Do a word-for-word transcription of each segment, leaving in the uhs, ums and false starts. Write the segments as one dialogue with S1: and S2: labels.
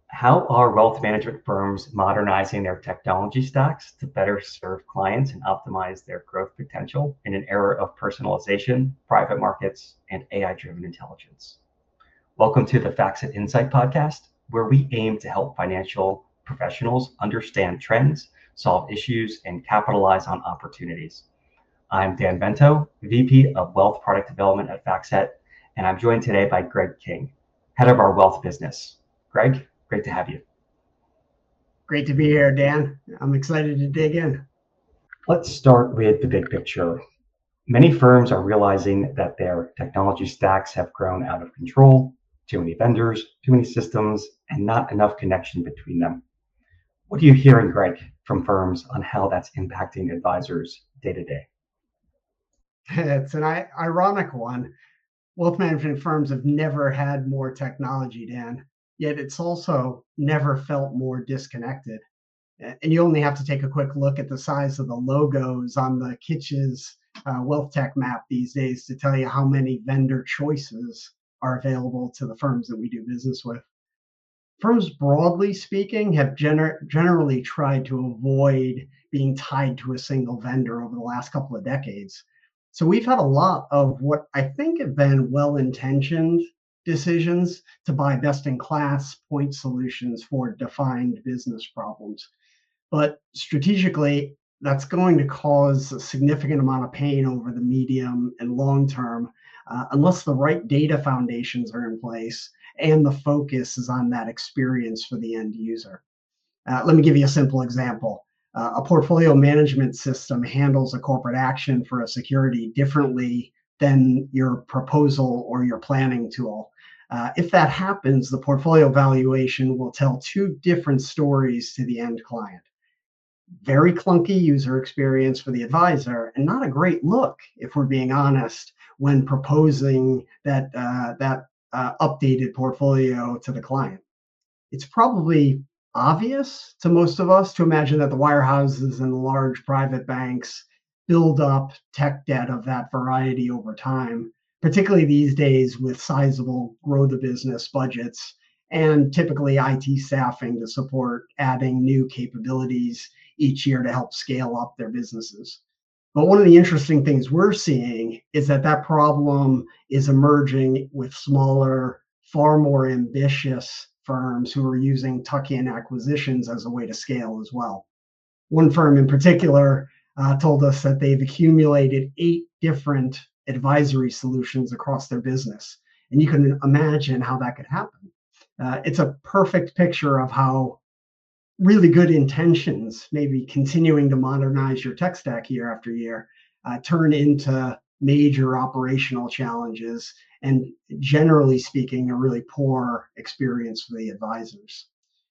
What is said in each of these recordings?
S1: How are wealth management firms modernizing their technology stacks to better serve clients and optimize their growth potential in an era of personalization, private markets, and A I-driven intelligence? Welcome to the FactSet Insight podcast, where we aim to help financial professionals understand trends, solve issues, and capitalize on opportunities. I'm Dan Bento, V P of Wealth Product Development at FactSet, and I'm joined today by Greg King, head of our wealth business. Greg, great to have you.
S2: Great to be here, Dan. I'm excited to dig in.
S1: Let's start with the big picture. Many firms are realizing that their technology stacks have grown out of control, too many vendors, too many systems, and not enough connection between them. What are you hearing, Greg, from firms on how that's impacting advisors day to day?
S2: It's an ironic one. Wealth management firms have never had more technology, Dan, yet it's also never felt more disconnected. And you only have to take a quick look at the size of the logos on the Kitch's uh, wealth tech map these days to tell you how many vendor choices are available to the firms that we do business with. Firms, broadly speaking, have gener- generally tried to avoid being tied to a single vendor over the last couple of decades. So we've had a lot of what I think have been well-intentioned decisions to buy best-in-class point solutions for defined business problems. But strategically, that's going to cause a significant amount of pain over the medium and long term, uh, unless the right data foundations are in place and the focus is on that experience for the end user. Uh, let me give you a simple example. Uh, a portfolio management system handles a corporate action for a security differently than your proposal or your planning tool. Uh, if that happens, the portfolio valuation will tell two different stories to the end client. Very clunky user experience for the advisor, and not a great look, if we're being honest, when proposing that uh, that uh, updated portfolio to the client. It's probably obvious to most of us to imagine that the wirehouses and the large private banks build up tech debt of that variety over time, particularly these days with sizable grow the business budgets and typically I T staffing to support adding new capabilities each year to help scale up their businesses. But one of the interesting things we're seeing is that that problem is emerging with smaller, far more ambitious firms who are using tuck-in acquisitions as a way to scale as well. One firm in particular uh, told us that they've accumulated eight different advisory solutions across their business. And you can imagine how that could happen. Uh, it's a perfect picture of how really good intentions, maybe continuing to modernize your tech stack year after year, uh, turn into major operational challenges and, generally speaking, a really poor experience for the advisors.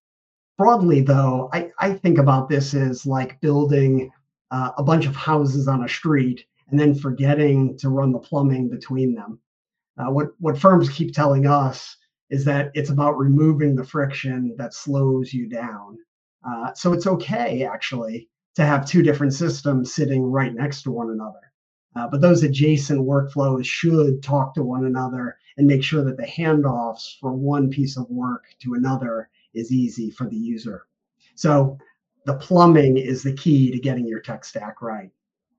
S2: Broadly, though, I, I think about this as like building uh, a bunch of houses on a street and then forgetting to run the plumbing between them. Uh, what, what firms keep telling us is that it's about removing the friction that slows you down. Uh, so it's okay, actually, to have two different systems sitting right next to one another. Uh, but those adjacent workflows should talk to one another and make sure that the handoffs from one piece of work to another is easy for the user. So the plumbing is the key to getting your tech stack right.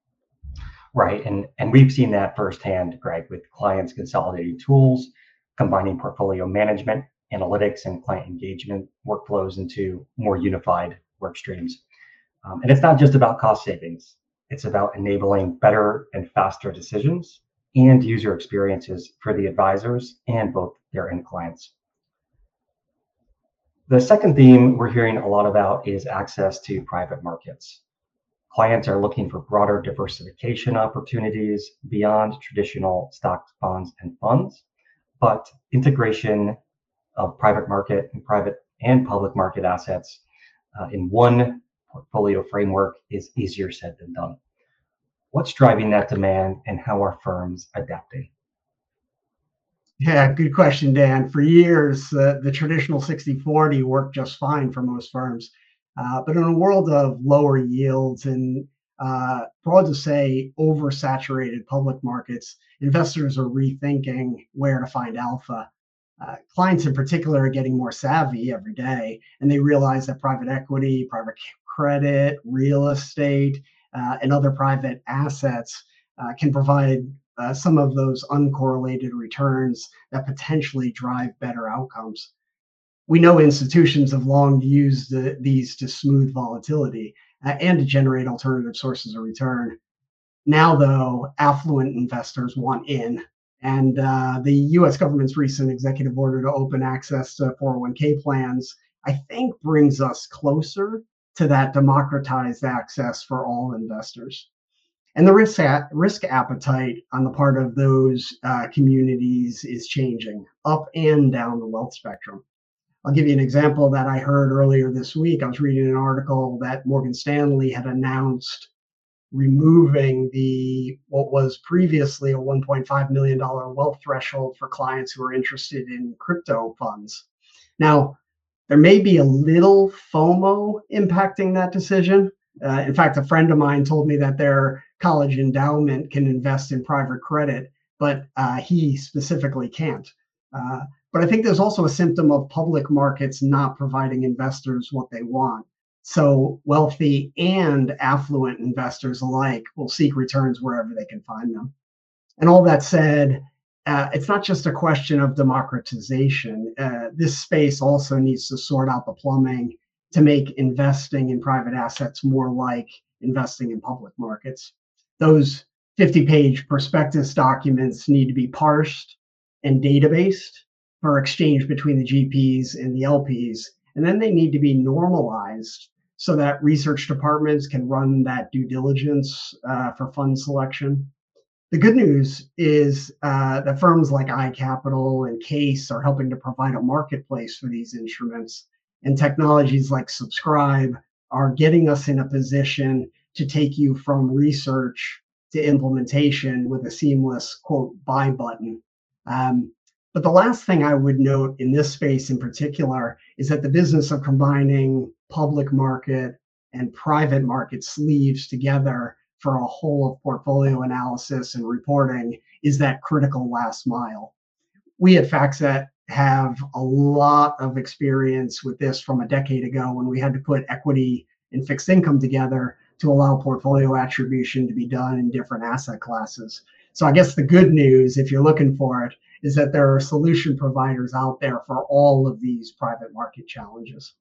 S1: Right, and, and we've seen that firsthand, Greg, with clients consolidating tools, combining portfolio management, analytics, and client engagement workflows into more unified work streams. Um, and it's not just about cost savings. It's about enabling better and faster decisions and user experiences for the advisors and both their end clients. The second theme we're hearing a lot about is access to private markets. Clients are looking for broader diversification opportunities beyond traditional stocks, bonds, and funds, but integration of private market and private and public market assets uh, in one portfolio framework is easier said than done. What's driving that demand and how are firms adapting?
S2: Yeah, good question, Dan. For years, uh, the traditional sixty forty worked just fine for most firms. Uh, but in a world of lower yields and, uh, broad to say, oversaturated public markets, investors are rethinking where to find alpha. Uh, clients in particular are getting more savvy every day, and they realize that private equity, private credit, real estate, uh, and other private assets uh, can provide uh, some of those uncorrelated returns that potentially drive better outcomes. We know institutions have long used the, these to smooth volatility uh, and to generate alternative sources of return. Now, though, affluent investors want in, and uh, the U S government's recent executive order to open access to four oh one k plans, I think, brings us closer to that democratized access for all investors. And the risk, a- risk appetite on the part of those uh, communities is changing up and down the wealth spectrum. I'll give you an example that I heard earlier this week. I was reading an article that Morgan Stanley had announced removing the what was previously a one point five million dollars wealth threshold for clients who are interested in crypto funds. Now, there may be a little FOMO impacting that decision. Uh, in fact, a friend of mine told me that their college endowment can invest in private credit, but uh, he specifically can't. Uh, but I think there's also a symptom of public markets not providing investors what they want. So wealthy and affluent investors alike will seek returns wherever they can find them. And all that said, uh, it's not just a question of democratization. Uh, this space also needs to sort out the plumbing to make investing in private assets more like investing in public markets. Those fifty page prospectus documents need to be parsed and databased for exchange between the G Ps and the L Ps. And then they need to be normalized so that research departments can run that due diligence uh, for fund selection. The good news is uh, that firms like iCapital and Case are helping to provide a marketplace for these instruments, and technologies like Subscribe are getting us in a position to take you from research to implementation with a seamless, quote, buy button. Um, but the last thing I would note in this space in particular is that the business of combining public market and private market sleeves together for a whole of portfolio analysis and reporting is that critical last mile. We at FactSet have a lot of experience with this from a decade ago when we had to put equity and fixed income together to allow portfolio attribution to be done in different asset classes. So I guess the good news, if you're looking for it, is that there are solution providers out there for all of these private market challenges.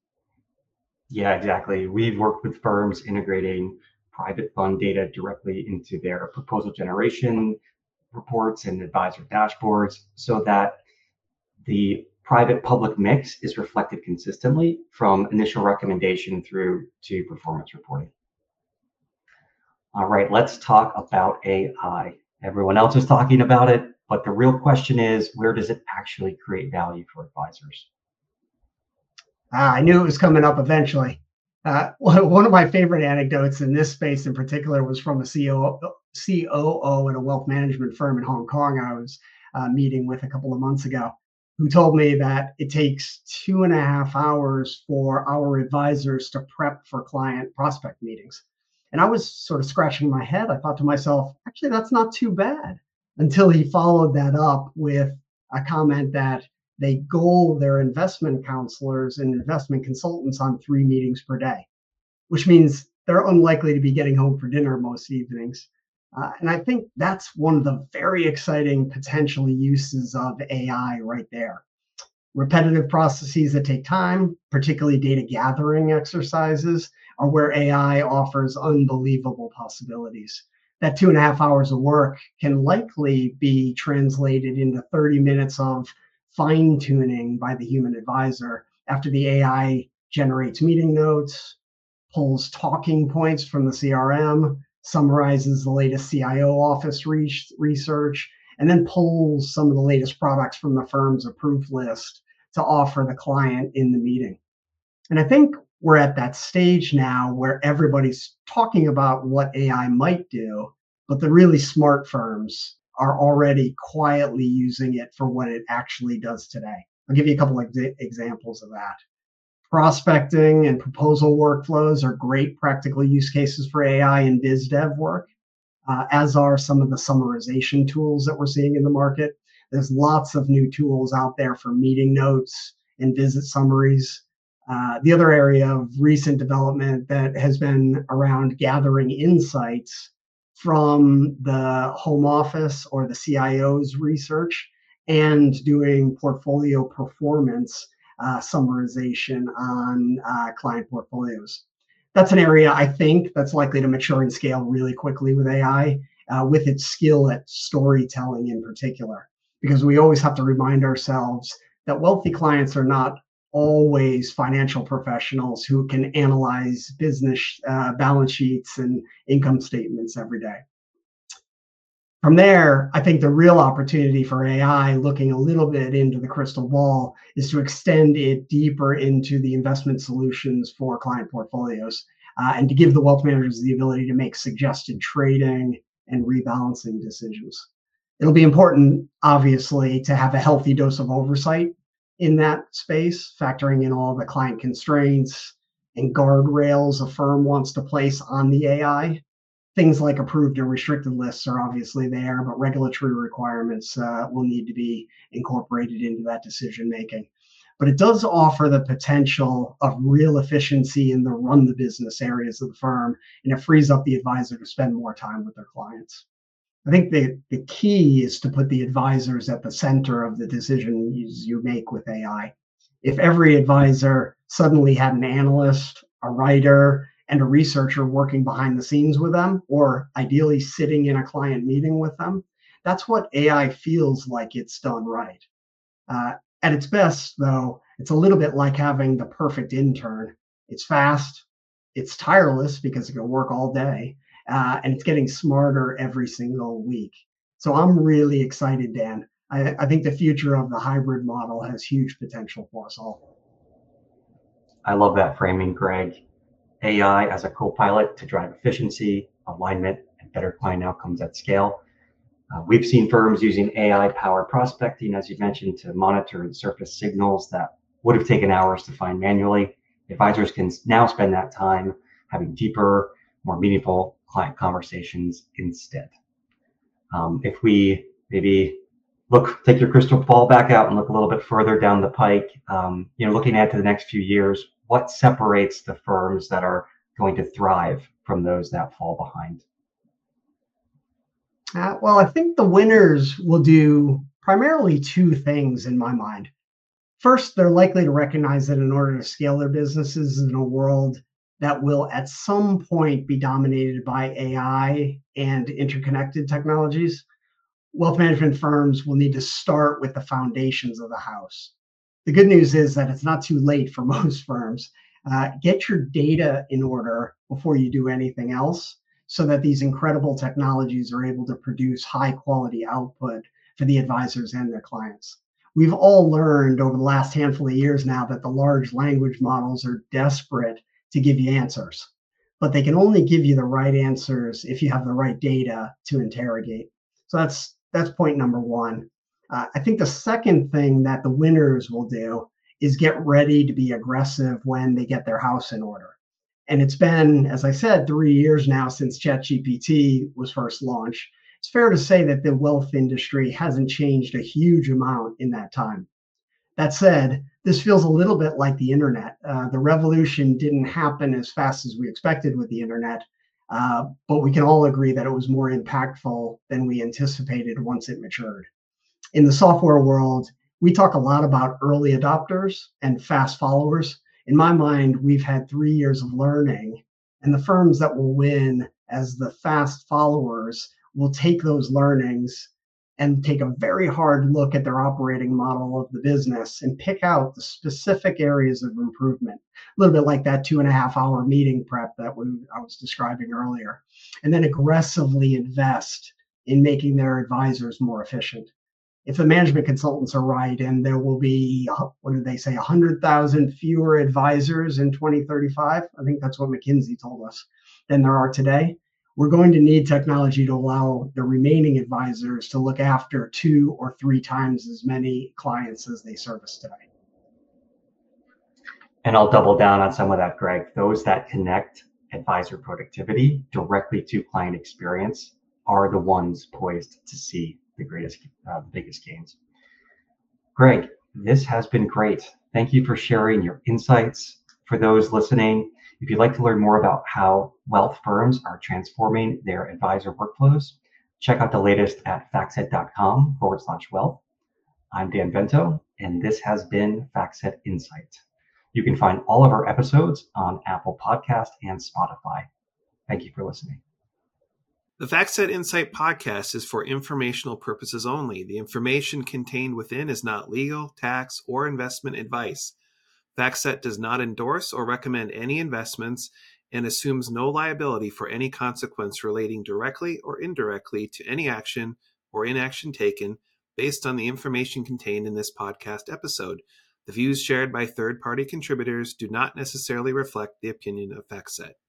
S1: Yeah, exactly. We've worked with firms integrating private fund data directly into their proposal generation reports and advisor dashboards so that the private public mix is reflected consistently from initial recommendation through to performance reporting. All right, let's talk about A I. Everyone else is talking about it, but the real question is, where does it actually create value for advisors?
S2: Ah, I knew it was coming up eventually. Uh, one of my favorite anecdotes in this space in particular was from a C O O at a wealth management firm in Hong Kong I was uh, meeting with a couple of months ago, who told me that it takes two and a half hours for our advisors to prep for client prospect meetings. And I was sort of scratching my head. I thought to myself, actually, that's not too bad, until he followed that up with a comment that they goal their investment counselors and investment consultants on three meetings per day, which means they're unlikely to be getting home for dinner most evenings. Uh, and I think that's one of the very exciting potential uses of A I right there. Repetitive processes that take time, particularly data gathering exercises, are where A I offers unbelievable possibilities. That two and a half hours of work can likely be translated into thirty minutes of fine tuning by the human advisor after the A I generates meeting notes, pulls talking points from the C R M, summarizes the latest C I O office research, and then pulls some of the latest products from the firm's approved list to offer the client in the meeting. And I think we're at that stage now where everybody's talking about what A I might do, but the really smart firms are already quietly using it for what it actually does today. I'll give you a couple of ex- examples of that. Prospecting and proposal workflows are great practical use cases for A I and biz dev work, uh, as are some of the summarization tools that we're seeing in the market. There's lots of new tools out there for meeting notes and visit summaries. Uh, the other area of recent development that has been around gathering insights from the home office or the C I O's research and doing portfolio performance uh, summarization on uh, client portfolios. That's an area I think that's likely to mature and scale really quickly with A I, uh, with its skill at storytelling in particular, because we always have to remind ourselves that wealthy clients are not always financial professionals who can analyze business uh, balance sheets and income statements every day. From there, I think the real opportunity for A I, looking a little bit into the crystal ball, is to extend it deeper into the investment solutions for client portfolios, uh, and to give the wealth managers the ability to make suggested trading and rebalancing decisions. It'll be important, obviously, to have a healthy dose of oversight in that space, factoring in all the client constraints and guardrails a firm wants to place on the A I. Things like approved and restricted lists are obviously there, but regulatory requirements uh, will need to be incorporated into that decision making. But it does offer the potential of real efficiency in the run the business areas of the firm, and it frees up the advisor to spend more time with their clients. I think the, the key is to put the advisors at the center of the decisions you make with A I. If every advisor suddenly had an analyst, a writer, and a researcher working behind the scenes with them, or ideally sitting in a client meeting with them, that's what A I feels like it's done right. Uh, at its best, though, it's a little bit like having the perfect intern. It's fast, it's tireless because it can work all day, uh, and it's getting smarter every single week. So I'm really excited, Dan. I, I think the future of the hybrid model has huge potential for us all.
S1: I love that framing, Greg. A I as a co-pilot to drive efficiency, alignment, and better client outcomes at scale. Uh, we've seen firms using A I-powered prospecting, as you mentioned, to monitor and surface signals that would have taken hours to find manually. Advisors can now spend that time having deeper, more meaningful client conversations instead. Um, if we maybe look, take your crystal ball back out and look a little bit further down the pike, um, you know, looking ahead to the next few years, what separates the firms that are going to thrive from those that fall behind?
S2: Uh, well, I think the winners will do primarily two things in my mind. First, they're likely to recognize that in order to scale their businesses in a world that will at some point be dominated by A I and interconnected technologies, wealth management firms will need to start with the foundations of the house. The good news is that it's not too late for most firms. Uh, get your data in order before you do anything else, so that these incredible technologies are able to produce high quality output for the advisors and their clients. We've all learned over the last handful of years now that the large language models are desperate to give you answers, but they can only give you the right answers if you have the right data to interrogate. So that's that's point number one. Uh, I think the second thing that the winners will do is get ready to be aggressive when they get their house in order. And it's been, as I said, three years now since ChatGPT was first launched. It's fair to say that the wealth industry hasn't changed a huge amount in that time. That said, this feels a little bit like the internet. Uh, the revolution didn't happen as fast as we expected with the internet, uh, but we can all agree that it was more impactful than we anticipated once it matured. In the software world, we talk a lot about early adopters and fast followers. In my mind, we've had three years of learning, and the firms that will win as the fast followers will take those learnings and take a very hard look at their operating model of the business and pick out the specific areas of improvement. A little bit like that two and a half hour meeting prep that we, I was describing earlier, and then aggressively invest in making their advisors more efficient. If the management consultants are right, and there will be, what did they say, one hundred thousand fewer advisors in twenty thirty-five, I think that's what McKinsey told us, than there are today, we're going to need technology to allow the remaining advisors to look after two or three times as many clients as they service today.
S1: And I'll double down on some of that, Greg. Those that connect advisor productivity directly to client experience are the ones poised to see the greatest, uh, the biggest gains. Greg, this has been great. Thank you for sharing your insights. For those listening, if you'd like to learn more about how wealth firms are transforming their advisor workflows, check out the latest at factset.com forward slash wealth. I'm Dan Bento, and this has been FactSet Insight. You can find all of our episodes on Apple Podcast and Spotify. Thank you for listening.
S3: The FactSet Insight podcast is for informational purposes only. The information contained within is not legal, tax, or investment advice. FactSet does not endorse or recommend any investments and assumes no liability for any consequence relating directly or indirectly to any action or inaction taken based on the information contained in this podcast episode. The views shared by third-party contributors do not necessarily reflect the opinion of FactSet.